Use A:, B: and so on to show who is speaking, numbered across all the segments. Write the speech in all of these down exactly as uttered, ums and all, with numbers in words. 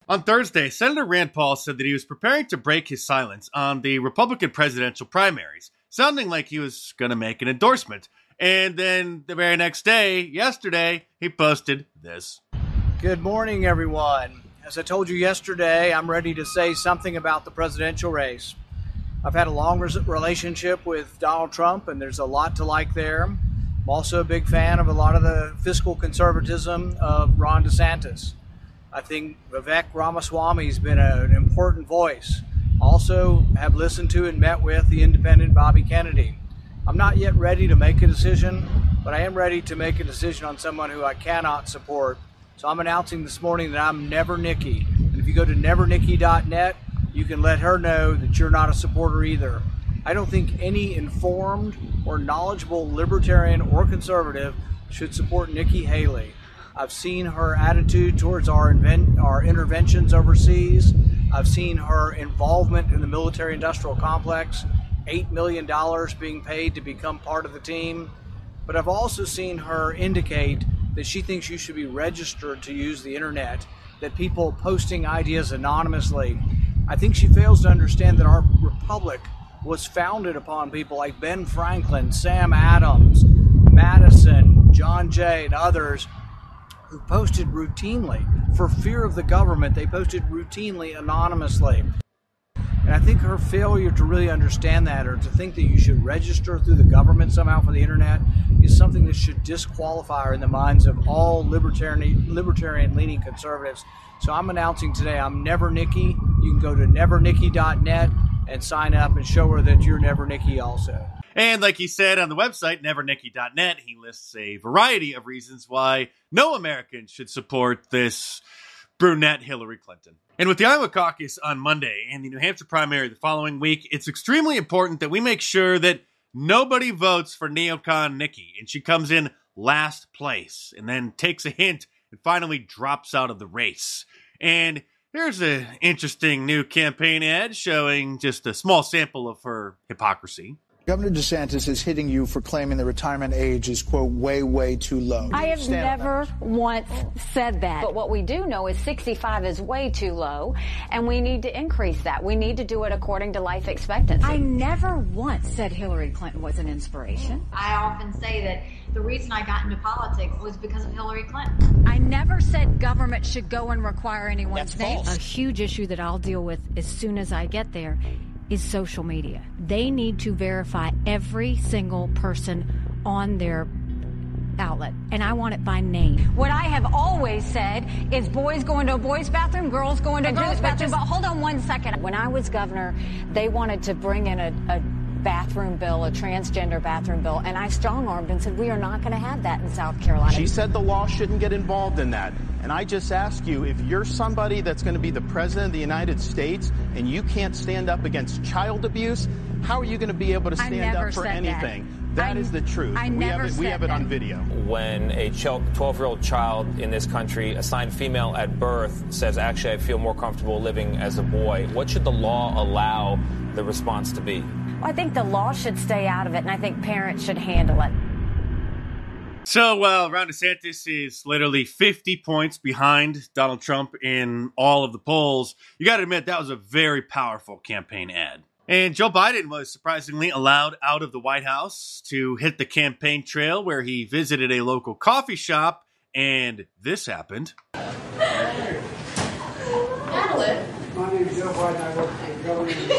A: On Thursday, Senator Rand Paul said that he was preparing to break his silence on the Republican presidential primaries, sounding like he was going to make an endorsement. And then the very next day, yesterday, he posted this.
B: Good morning, everyone. As I told you yesterday, I'm ready to say something about the presidential race. I've had a long relationship with Donald Trump, and there's a lot to like there. I'm also a big fan of a lot of the fiscal conservatism of Ron DeSantis. I think Vivek Ramaswamy has been a, an important voice. Also have listened to and met with the independent Bobby Kennedy. I'm not yet ready to make a decision, but I am ready to make a decision on someone who I cannot support. So I'm announcing this morning that I'm Never Nikki. And if you go to never nikki dot net, you can let her know that you're not a supporter either. I don't think any informed or knowledgeable libertarian or conservative should support Nikki Haley. I've seen her attitude towards our invent, our interventions overseas. I've seen her involvement in the military-industrial complex, eight million dollars being paid to become part of the team. But I've also seen her indicate that she thinks you should be registered to use the internet, that people posting ideas anonymously. I think she fails to understand that our republic was founded upon people like Ben Franklin, Sam Adams, Madison, John Jay, and others who posted routinely. For fear of the government, they posted routinely anonymously. And I think her failure to really understand that, or to think that you should register through the government somehow for the internet, is something that should disqualify her in the minds of all libertarian, libertarian-leaning conservatives. So I'm announcing today I'm Never Nikki. You can go to never nikki dot net and sign up and show her that you're Never Nikki also.
A: And like he said on the website, never nikki dot net, he lists a variety of reasons why no American should support this brunette Hillary Clinton. And with the Iowa caucus on Monday and the New Hampshire primary the following week, it's extremely important that we make sure that nobody votes for neocon Nikki and she comes in last place and then takes a hint and finally drops out of the race. And here's an interesting new campaign ad showing just a small sample of her hypocrisy.
C: Governor DeSantis is hitting you for claiming the retirement age is, quote, way, way too low.
D: I have never once said that. But what we do know is sixty-five is way too low, and we need to increase that. We need to do it according to life expectancy.
E: I never once said Hillary Clinton was an inspiration.
F: I often say that the reason I got into politics was because of Hillary Clinton.
E: I never said government should go and require anyone's name.
G: A huge issue that I'll deal with as soon as I get there is social media. They need to verify every single person on their outlet, and I want it by name.
E: What I have always said is boys go into a boys' bathroom, girls go into a girls' bathroom. But hold on one second.
D: When I was governor, they wanted to bring in a, a bathroom bill, a transgender bathroom bill, and I strong-armed and said, we are not going to have that in South Carolina.
H: She said the law shouldn't get involved in that. And I just ask you, if you're somebody that's going to be the president of the United States and you can't stand up against child abuse, how are you going to be able to stand up for anything? That, that is the truth.
E: I
H: we
E: never
H: have it, we have it on video.
I: When a twelve-year-old child in this country assigned female at birth says, actually, I feel more comfortable living as a boy, what should the law allow the response to be?
D: Well, I think the law should stay out of it, and I think parents should handle it.
A: So, well, Ron DeSantis is literally fifty points behind Donald Trump in all of the polls. You got to admit, that was a very powerful campaign ad. And Joe Biden was surprisingly allowed out of the White House to hit the campaign trail where he visited a local coffee shop, and this happened.
J: Madeline. My name is Joe Biden. I work for the government of the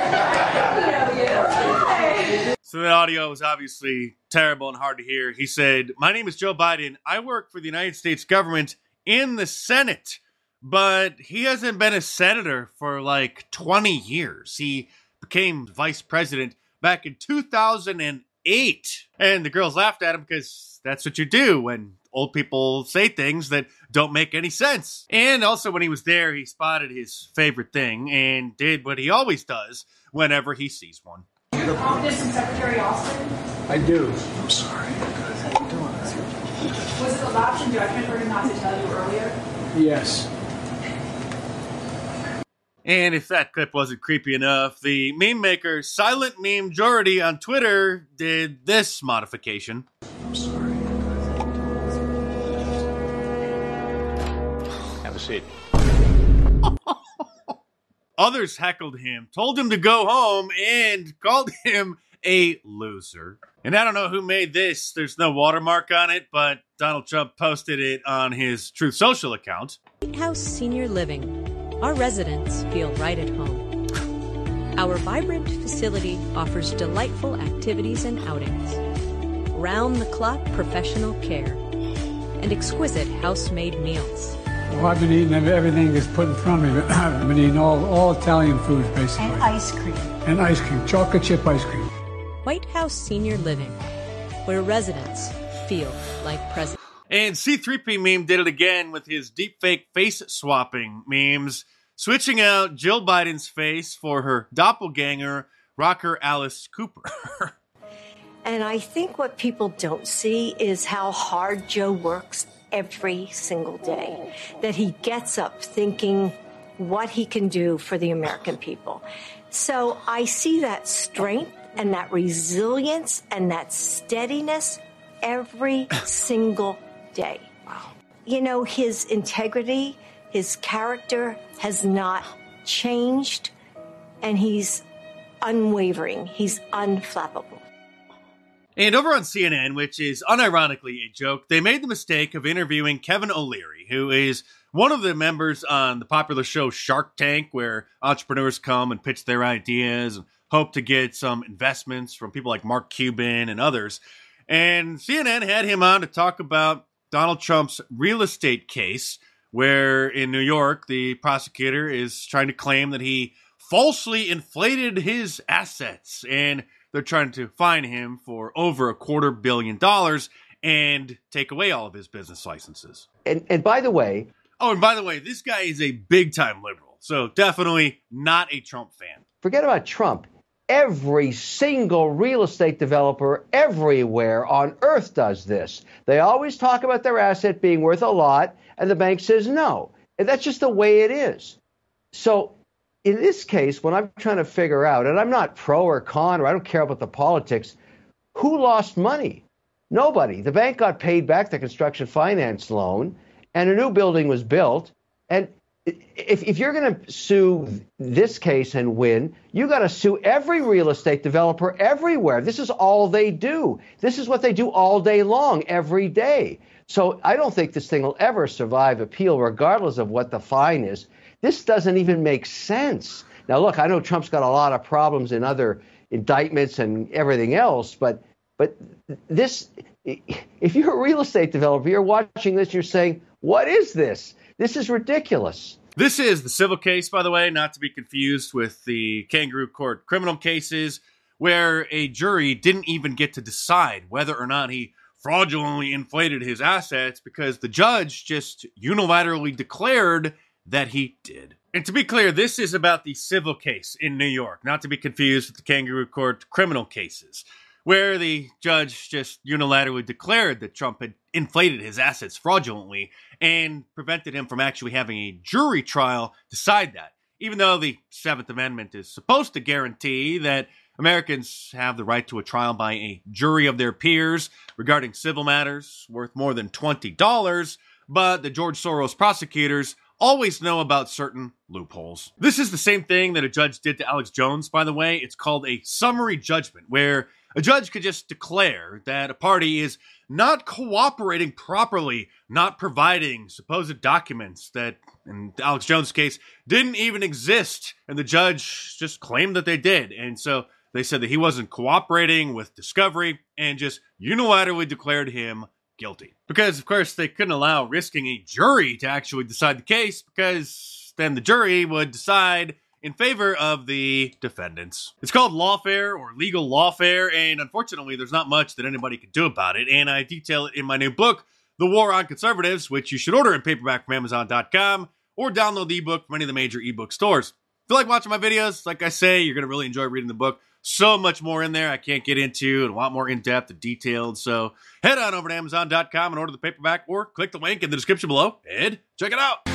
J: Senate.
A: So the audio was obviously terrible and hard to hear. He said, my name is Joe Biden. I work for the United States government in the Senate. But he hasn't been a senator for like twenty years. He became vice president back in two thousand eight. And the girls laughed at him because that's what you do when old people say things that don't make any sense. And also when he was there, he spotted his favorite thing and did what he always does whenever he sees one.
K: Do you have confidence in Secretary Austin?
J: I do.
C: I'm sorry. How you doing?
K: Was it allowed to do? I can't remember not to tell you earlier.
J: Yes.
A: And if that clip wasn't creepy enough, the meme maker Silent Meme Majority on Twitter did this modification.
C: I'm sorry.
H: Have a seat.
A: Others heckled him, told him to go home, and called him a loser. And I don't know who made this. There's no watermark on it, but Donald Trump posted it on his Truth Social account.
L: White House Senior Living. Our residents feel right at home. Our vibrant facility offers delightful activities and outings, round-the-clock professional care, and exquisite house-made meals.
J: Well, I've been eating everything that's put in front of me. I've been eating all, all Italian foods, basically.
M: And ice cream.
J: And ice cream, chocolate chip ice cream.
L: White House Senior Living, where residents feel like presidents.
A: And C three P meme did it again with his deepfake face swapping memes, switching out Jill Biden's face for her doppelganger, rocker Alice Cooper.
M: And I think what people don't see is how hard Joe works every single day, that he gets up thinking what he can do for the American people. So I see that strength and that resilience and that steadiness every single day. Wow. You know, his integrity, his character has not changed, and he's unwavering. He's unflappable.
A: And over on C N N, which is unironically a joke, they made the mistake of interviewing Kevin O'Leary, who is one of the members on the popular show Shark Tank, where entrepreneurs come and pitch their ideas and hope to get some investments from people like Mark Cuban and others. And C N N had him on to talk about Donald Trump's real estate case, where in New York, the prosecutor is trying to claim that he falsely inflated his assets, and they're trying to fine him for over a quarter billion dollars and take away all of his business licenses.
N: And, and by the way...
A: Oh, and by the way, this guy is a big-time liberal, so definitely not a Trump fan.
N: Forget about Trump. Every single real estate developer everywhere on earth does this. They always talk about their asset being worth a lot, and the bank says no. And that's just the way it is. So in this case, when I'm trying to figure out, and I'm not pro or con, or I don't care about the politics, who lost money? Nobody. The bank got paid back the construction finance loan, and a new building was built. And if, if you're going to sue this case and win, you got to sue every real estate developer everywhere. This is all they do. This is what they do all day long, every day. So I don't think this thing will ever survive appeal, regardless of what the fine is. This doesn't even make sense. Now, look, I know Trump's got a lot of problems in other indictments and everything else, but but this, if you're a real estate developer, you're watching this, you're saying, what is this? This is ridiculous.
A: This is the civil case, by the way, not to be confused with the kangaroo court criminal cases, where a jury didn't even get to decide whether or not he fraudulently inflated his assets because the judge just unilaterally declared that he did. And to be clear, this is about the civil case in New York, not to be confused with the kangaroo court criminal cases, where the judge just unilaterally declared that Trump had inflated his assets fraudulently and prevented him from actually having a jury trial decide that, even though the Seventh Amendment is supposed to guarantee that Americans have the right to a trial by a jury of their peers regarding civil matters worth more than twenty dollars, but the George Soros prosecutors always know about certain loopholes. This is the same thing that a judge did to Alex Jones, by the way. It's called a summary judgment, where a judge could just declare that a party is not cooperating properly, not providing supposed documents that, in Alex Jones' case, didn't even exist, and the judge just claimed that they did. And so they said that he wasn't cooperating with discovery and just unilaterally declared him guilty. Because, of course, they couldn't allow risking a jury to actually decide the case, because then the jury would decide in favor of the defendants. It's called lawfare or legal lawfare, and unfortunately, there's not much that anybody can do about it, and I detail it in my new book, The War on Conservatives, which you should order in paperback from Amazon dot com or download the ebook from any of the major ebook stores. If you like watching my videos, like I say, you're going to really enjoy reading the book. So much more in there I can't get into, and a lot more in-depth and detailed, so head on over to Amazon dot com and order the paperback, or click the link in the description below and check it out.